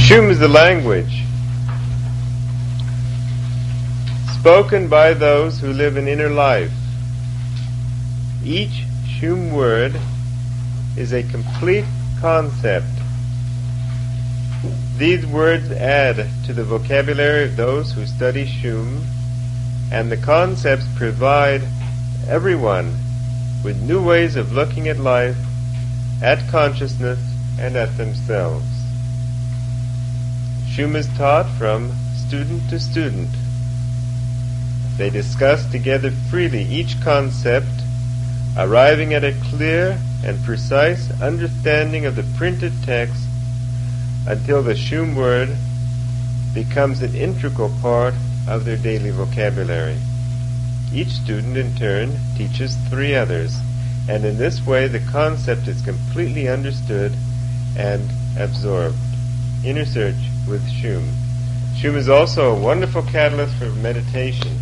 Shum is the language spoken by those who live an inner life. Each Shum word is a complete concept. These words add to the vocabulary of those who study Shum, and the concepts provide everyone with new ways of looking at life, at consciousness, and at themselves. Shum is taught from student to student. They discuss together freely each concept, arriving at a clear and precise understanding of the printed text until the Shum word becomes an integral part of their daily vocabulary. Each student in turn teaches 3 others, and in this way the concept is completely understood and absorbed. Inner search with Shum. Shum is also a wonderful catalyst for meditation.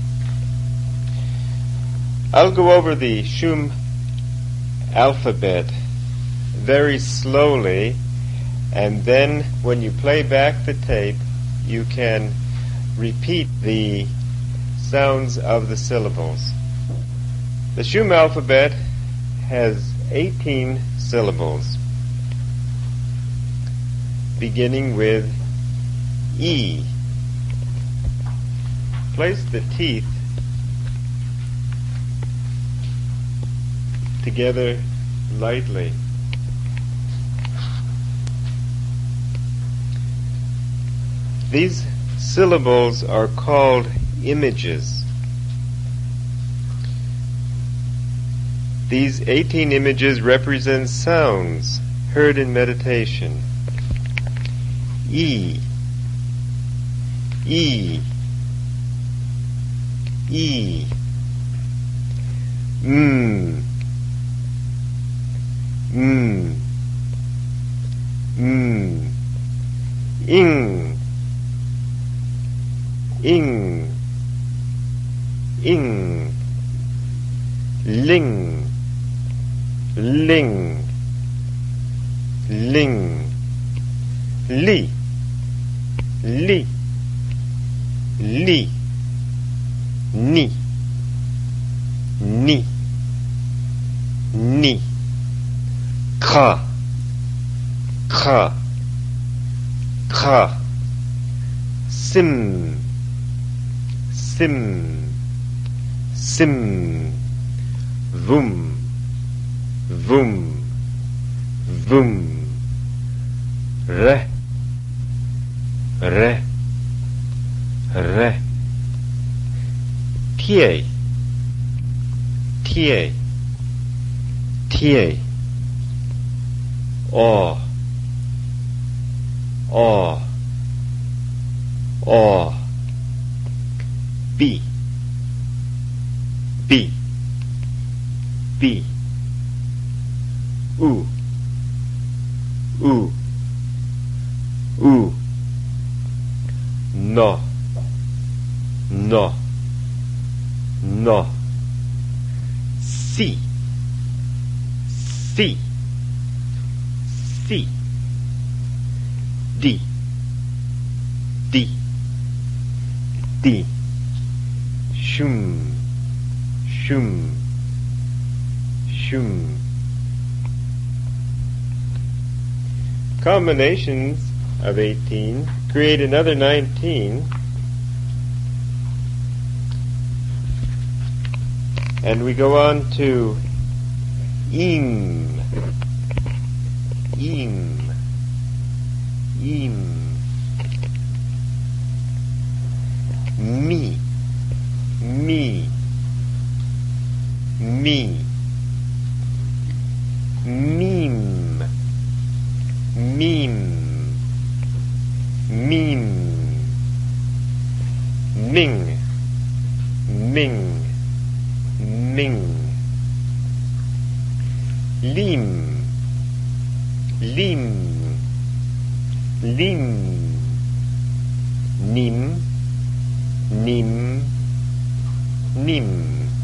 I'll go over the Shum alphabet very slowly, and then when you play back the tape, you can repeat the sounds of the syllables. The Shum alphabet has 18 syllables, beginning with E. Place the teeth together lightly. These syllables are called images. These 18 images represent sounds heard in meditation. E, E, E, M, M, M, Ing, Ing, Ing, Ling, Ling, Ling, Li, Li, Li, Ni, Ni, Ni, Kha, Kha, Kha, Sim, Sim, Sim, Vum, Vum, Vum, Re, Re, Re, Tie, Tie, Tie, O, O, O, B, B, B, U, U, U, No, No, No, Si, Si, Si, D, D, D, Shum, Shum, Shum. Combinations of 18 create another 19, and we go on to Im, Im, Im, Mi, Mi, Mi, Mim, Mim, Mim, Ming, Ming, Ming, Lim, Lim, Lim, Nim, Nim, Nim,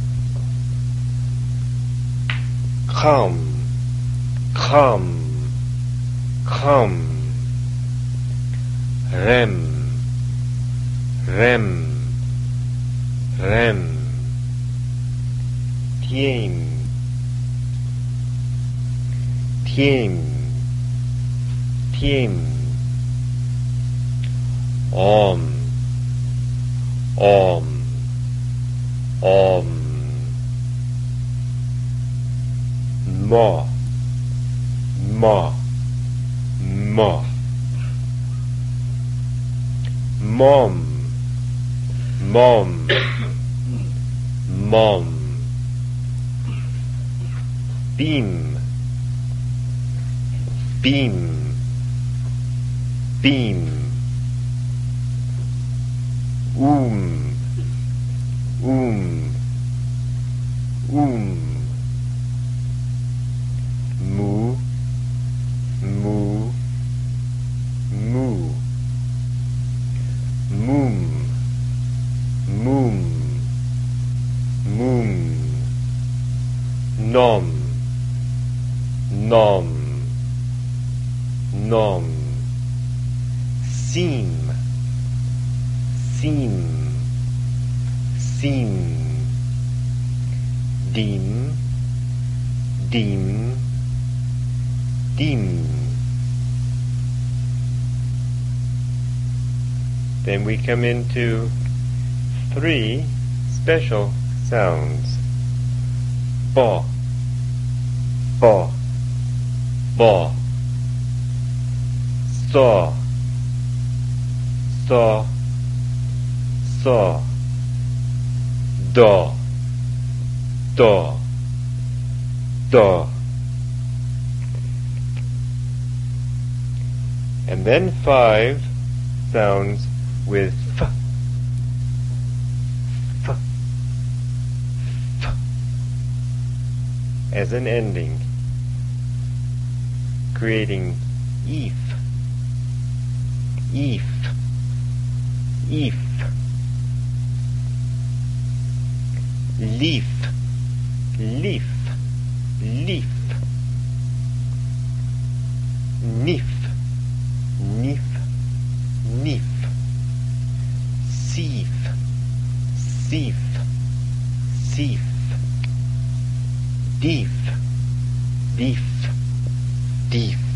Kham, Kham, Kham, rem, rem, rem, tiem, tiem, tiem, om, om, om, ma, ma, ma, mom, mom, mom, beam, beam, beam, um, mu, mu, mu, mum, mum, mum, nom, nom, nom, seam, seam, seam, dim, dim, dim. Then we come into 3 special sounds. Ba, ba, ba. Saw, saw, saw. Da, da, da. And then 5 sounds with f, f, f as an ending, creating eef, eef, eef, leaf, leaf, leaf, nif, nif, nif, sief, sief, sief, deef, deef, deef.